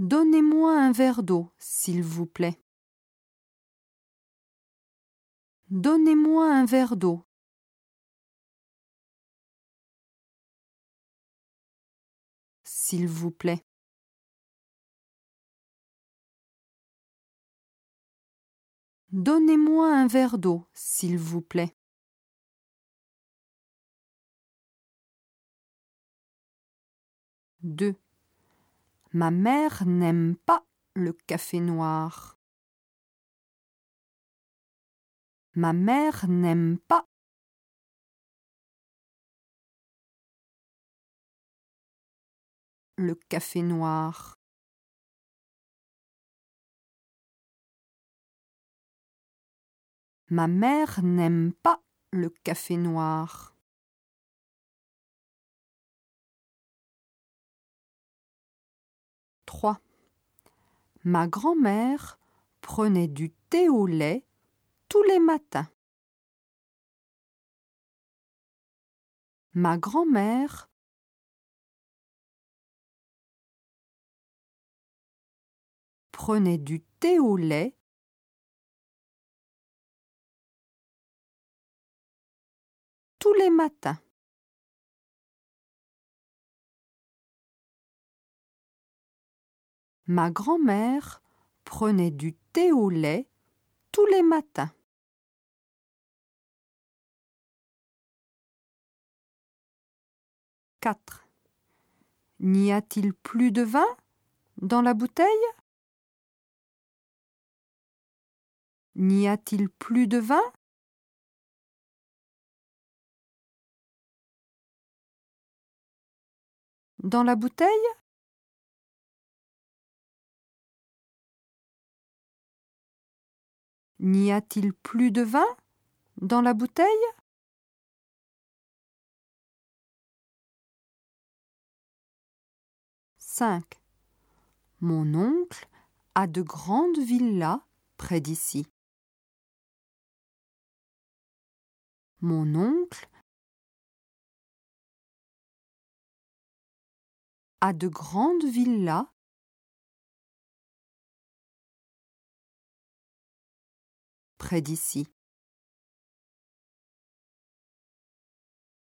Donnez-moi un verre d'eau, s'il vous plaît. Donnez-moi un verre d'eau. S'il vous plaît. Donnez-moi un verre d'eau, s'il vous plaît. Deux. Ma mère n'aime pas le café noir. Ma mère n'aime pas le café noir. Ma mère n'aime pas le café noir. Trois. Ma grand-mère prenait du thé au lait tous les matins. Ma grand-mère prenait du thé au lait tous les matins. Ma grand-mère prenait du thé au lait tous les matins. 4. N'y a-t-il plus de vin dans la bouteille? N'y a-t-il plus de vin? Dans la bouteille? N'y a-t-il plus de vin dans la bouteille? 5. Mon oncle a de grandes villas près d'ici. Mon oncle a de grandes villas près d'ici.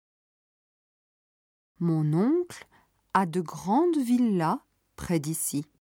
Mon oncle a de grandes villas près d'ici.